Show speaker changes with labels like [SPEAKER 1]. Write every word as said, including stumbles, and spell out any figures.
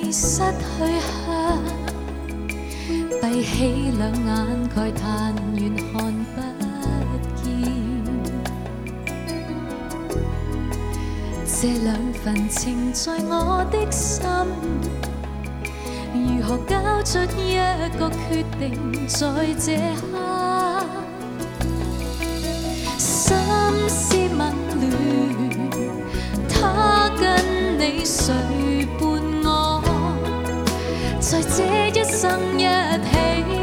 [SPEAKER 1] 失去向，闭起兩眼慨嘆，願看不見。這兩份情在我的心，如何交出一個決定，在這刻，心思紊亂，他跟你誰伴我，在這一生一起。